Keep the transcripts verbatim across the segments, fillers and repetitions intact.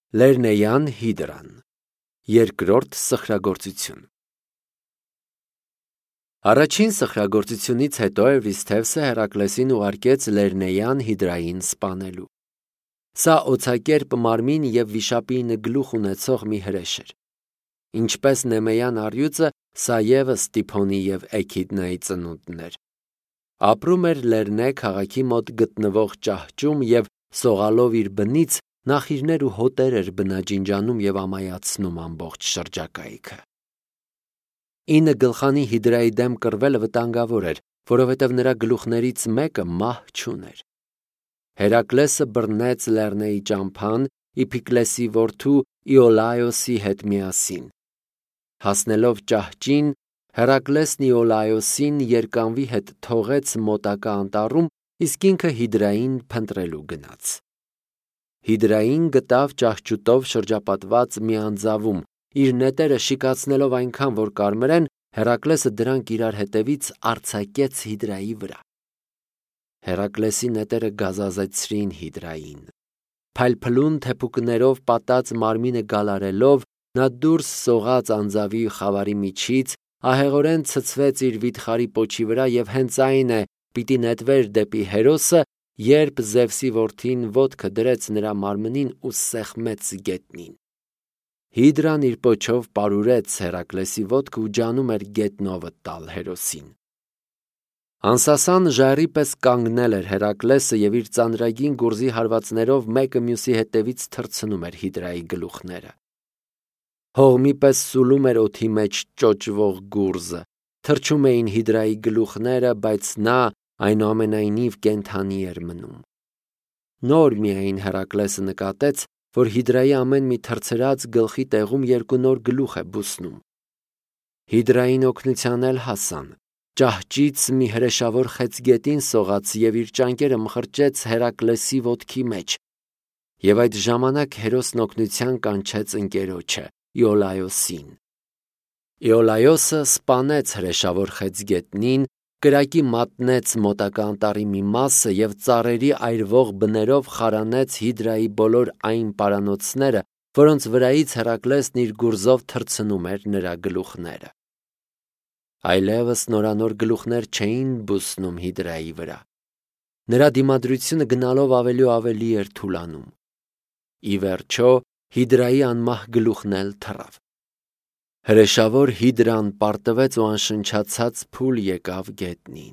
Լեռնեյան հիդրան։ Երկրորդ սխրագործություն։ Առաջին սխրագործությունից հետո Էվրիսթևսը Հերակլեսին ուղարկեց Լեռնեյան հիդրային սպանելու։ Սա օձակերպ մարմին և վիշապի գլուխ ունեցող մի հրեշ էր։ Ինչպես Նեմեյան առյուծը, սա ևս Տիփոնի և Էքիդնայի ծնունդն էր։ Ապրում էր Լեռնե քաղաքի մոտ գտնվող ճահճում և սողալով իր բնից նախիրներ ու հոտեր էր բնաջինջանում և ամայացնում ամբողջ շրջակայքը։ Ինը գլխանի հիդրայի դեմ կռվելը վտանգավոր էր, որովհետև նրա գլուխներից մեկը մահ չուներ։ Հերակլեսը բռնեց Լեռնեի ճամփան Իփիկլեսի որդու Իոլայոսի հետ միասին։ Հասնելով ճահճին, Հերակլեսն Իոլայոսին երկանվի հետ թողեց մոտակա անտառում, իսկ ինքը հիդրային փնտրելու գնաց։ Հիդրային գտավ ճահճուտով շրջապատված մի անձավում, իր նետերը շիկացնելով այնքան, որ կարմրեն, Հերակլեսը դրանք իրար հետևից արձակեց հիդրայի վրա։ Հերակլեսի նետերը գազազեցրին հիդրային։ Փայլփլուն թեփուկներով պատած մարմինը գալարելով, նա դուրս սողաց անձավի խավարի միջից, ահեղորեն ցցվեց իր վիթխարի պոչի վրա և հենց այն է պիտի նետվեր դեպի Հերոսը, երբ Զևսի որդին ոտքը դրեց նրա մարմնին ու սեղմեց գետնին։ Հիդրան իր պոչով պարուրեց Հերակլեսի ոտքը ու ջանում էր գետնովը տալ Հերոսին։ Անսասան ժայռի պես կանգնել էր Հերակլեսը և իր ծանրագին գուրզի հարվածներով մեկը մյուսի հետևից թռցնում էր հիդրայի գլուխները։ Հողմի պես սուլում էր օդի մեջ ճոճվող գուրզը, թռչում էին հիդրայի գլուխները, բայց նա այնուամենայնիվ կենդանի էր մնում։ Նոր միայն Հերակլեսը նկատեց, որ հիդրայի ամեն մի թռցրած գլխի տեղում երկու նոր գլուխ է բուսնում։ Հիդրային օգնության էլ հասան։ Ճահճից մի հրեշավոր խեցգետին սողաց և իր ճանկերը մխրճեց Հերակլեսի ոտքի մեջ։ Եվ այդ ժամանակ Հերոսն օգնության կանչեց ընկերոջը՝ Իոլայոսին։ Իոլայոսը սպանեց հրեշավոր խեցգետնին, կրակի մատնեց մոտակա անտառի մի մասը և ծառերի այրվող բներով խարանեց հիդրայի բոլոր այն պարանոցները, որոնց վրայից Հերակլեսն իր գուրզով թռցնում էր նրա գլուխները։ Այլևս նորանոր գլուխներ չէին բուսնում հիդրայի վրա։ Նրա դիմադրությունը գնալով ավելի ու ավելի էր թուլանում։ Ի վերջո հիդրայի անմահ գլուխն էլ թռավ։ Հրեշավոր հիդրան պարտվեց ու անշնչացած փուլ եկավ գետնին։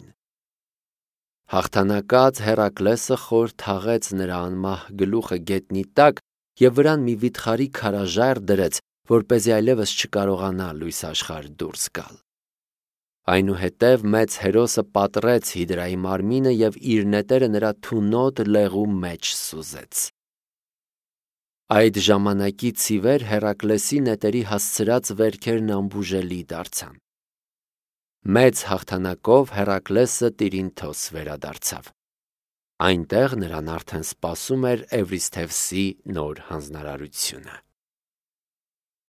Հաղթանակած Հերակլեսը խոր թաղեց նրա անմահ գլուխը գետնի տակ և վրան մի վիթխարի քարաժայռ դրեց, որպեսզի այլևս չկարողանա լույս աշխարհ դուրս գալ։ Այնուհետև մեծ Հերոսը պատռեց հիդրայի մարմինը և իր նետերը նրա թունոտ լեղու մեջ սուզեց։ Այդ ժամանակից ի վեր Հերակլեսի նետերի հասցրած վերքերն անբուժելի դարձան։ Մեծ հաղթանակով Հերակլեսը Տիրինթոս վերադարձավ։ Այնտեղ նրան արդեն սպասում էր Էվրիսթևսի նոր հանձնարարությունը։